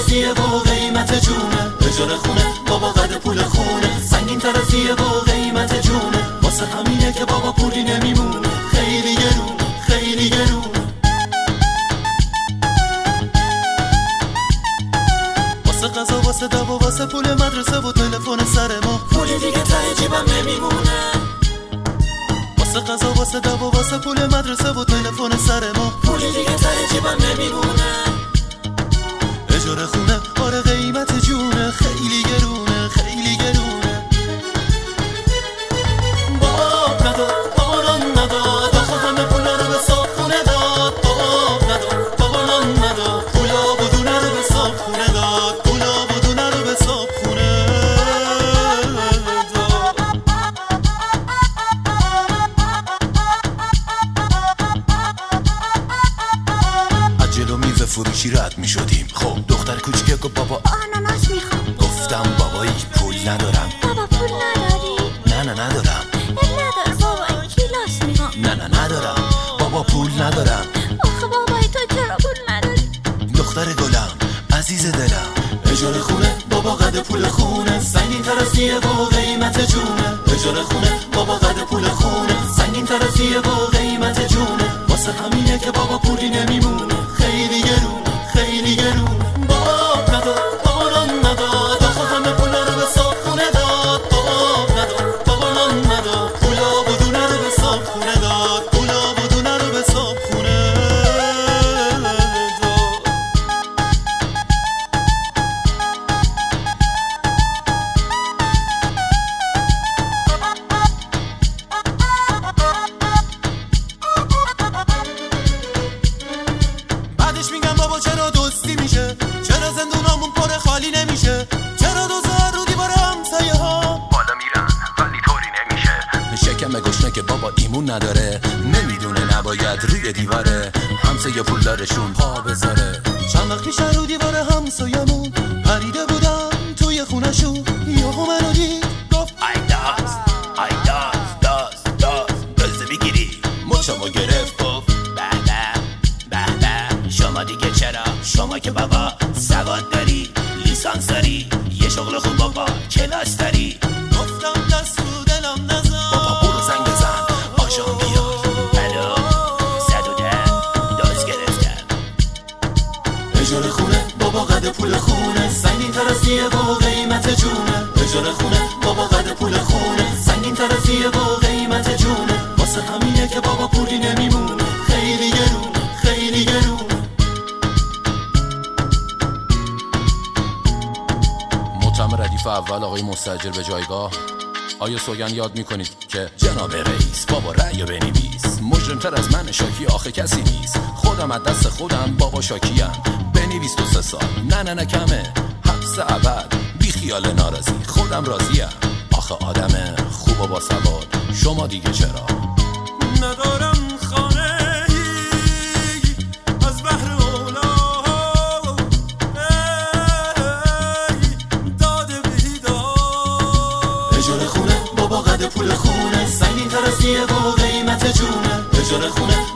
ترسیه و قیمت جونه، اجاره خونه بابا قد پول خونه، سنگین ترسیه و قیمت جونه، واسه همینه که بابا پولی نمیمونه، خیلی گرونه خیلی گرونه. واسه غذا واسه دوا واسه پول مدرسه و تلفن سر ما، پولی دیگه ته جیبم نمیمونه. واسه غذا واسه دوا واسه پول مدرسه و تلفن سر ما، پولی دیگه ته جیبم نمیمونه. اجاره خونه آره قیمت جونه، خیلی گرونه خیلی گرونه. باب نداد بابا نان نداد، آخه همه پولا رو به صاحب خونه داد. باب نداد بابا نان نداد، پولا بدونه رو به صاحب خونه داد، پولا بدونه رو به صاحب خونه داد. از جلو میز فروشی رد می شدیم، خب دختر کوچیک گفت بابا آناناس میخوام. گفتم بابایی پول ندارم. بابا پول نداری؟ نه ندارم. ندار بابا، این کلاس میخوام. نه ندارم بابا پول ندارم. آخه بابای تو چرا پول نداری؟ دختر گلم عزیز دلم، اجاره خونه بابا قد پول خونه، سنگین ترسیه و قیمت جونه، اجاره خونه بابا قد پول خونه، سنگین ترسیه و قیمت جونه، واسه همینه که بابا پولی نمیمونه، خیلی گرونه خیلی گرونه. باب نداد بابا نان نداد، آخه همه پولا رو به صاحب خونه داد. باب نداد بابا نان نداد، پولا بدونه رو به صاحب خونه داد، پولا بدونه رو به صاحب خونه داد. بعدش میگم بابا چرا دوستی میشه، چرا زندونامون پر خالی نمیشه، چرا دوزار رو دیوار همسایه ها بالا میرن ولی طوری نمیشه. شکم گشنه که بابا ایمون نداره، نمیدونه نباید روی دیواره همسایه پولدارشون پا بذاره. چند وقت میشه رو دیوار همسایمون پریده بودم توی خونشون، یهو منو دید گفت ای داز بگیری، مچمو گرفت گفت به شما دیگه چرا، شما که بابا سواد داری، لیسانس داری، یه شغل خوب بابا کلاس داری. گفتم دست رو دلم نزن، بابا برو زنگ بزن آژان بیار. الو 110 داز گرفتم. اجاره خونه بابا قد پول خونه، سنگین ترسیه و قیمت جونه، اجاره خونه بابا قد پول خونه، سنگین ترسیه و قیمت جونه، واسه همینه که بابا پولی نمیمونه، خیلی گرونه خیلی گرونه. مؤتمر ردیف اول آقای مستاجر به جایگاه. آیا سوگن یاد میکنید که جناب رئیس بابا رأیو بنویس، مجرمتر از من شاکی آخه کسی نیست، خودم از دست خودم بابا شاکیم، بنویس 2-3 سال نه کمه، حبس ابد بی خیال ناراضی، خودم راضیم، آخه آدم خوب و با سواد، شما دیگه چرا؟ ندارم خانه از بحر اولا داده بیدار. اجاره خونه بابا قد پول خونه، سنگین ترسیه و قیمت جونه، اجاره خونه